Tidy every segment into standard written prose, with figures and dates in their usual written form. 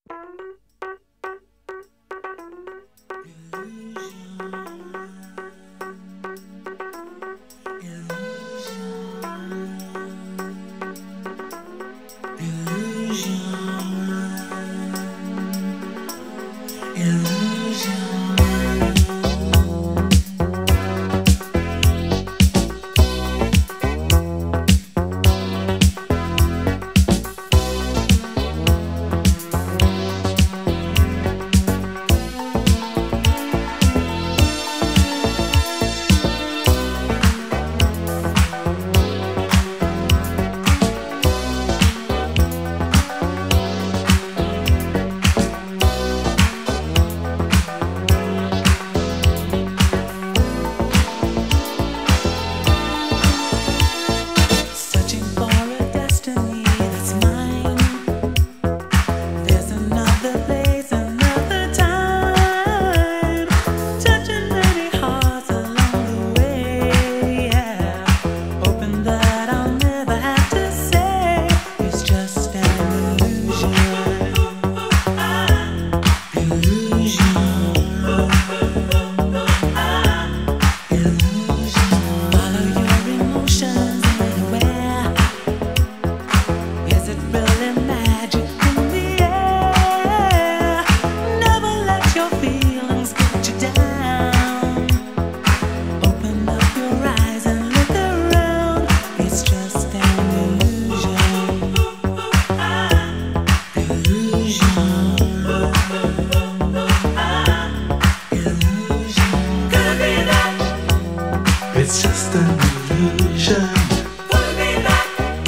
It's just an illusion, Could it be that?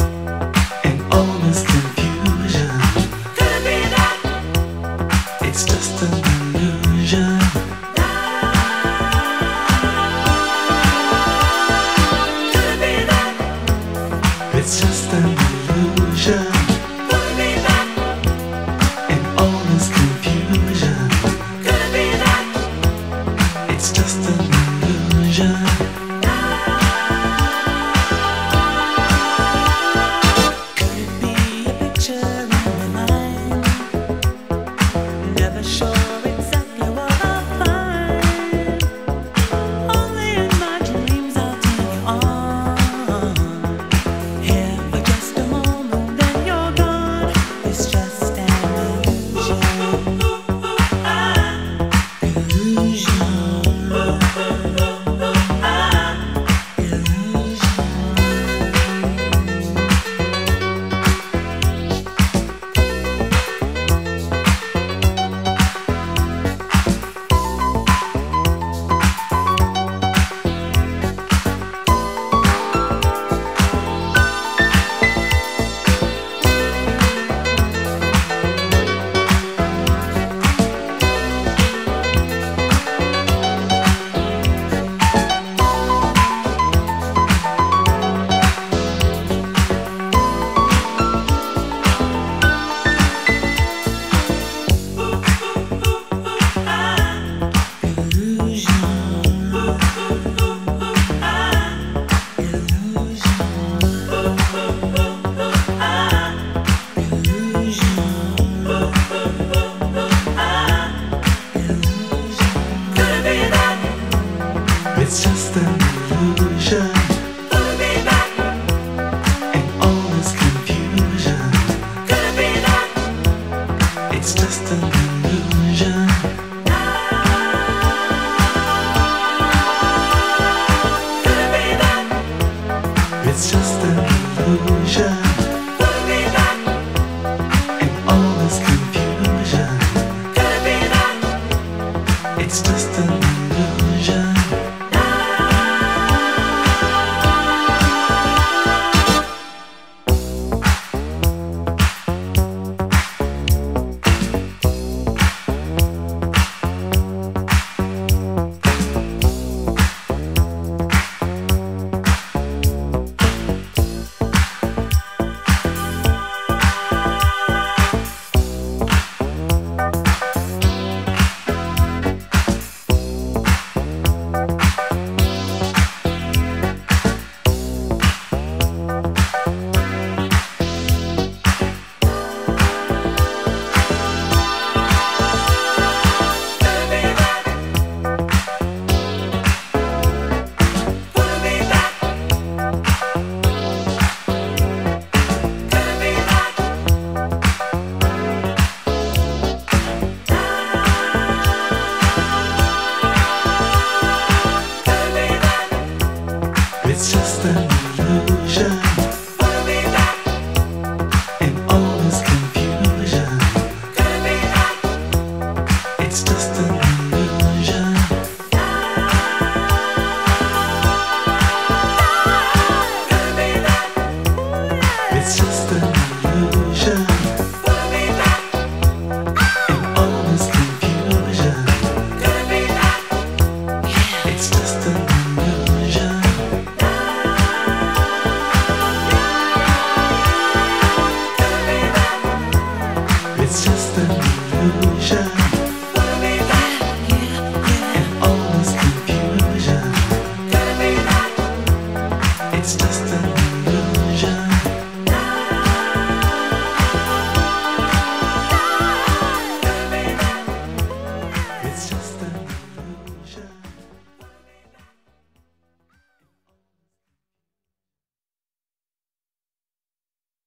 an honest confusion. Could it be that? It's just an illusion. Could it be that? It's just an illusion, Could it be that? an honest confusion. Could it be that? It's just an illusion. Could it be a picture in my mind? Never sure exactly what I'll find. Only in my dreams I'll take you on. Here for just a moment, then you're gone. It's just an illusion. It's just an illusion, Could it be that? an honest confusion. Could it be that? It's just an illusion.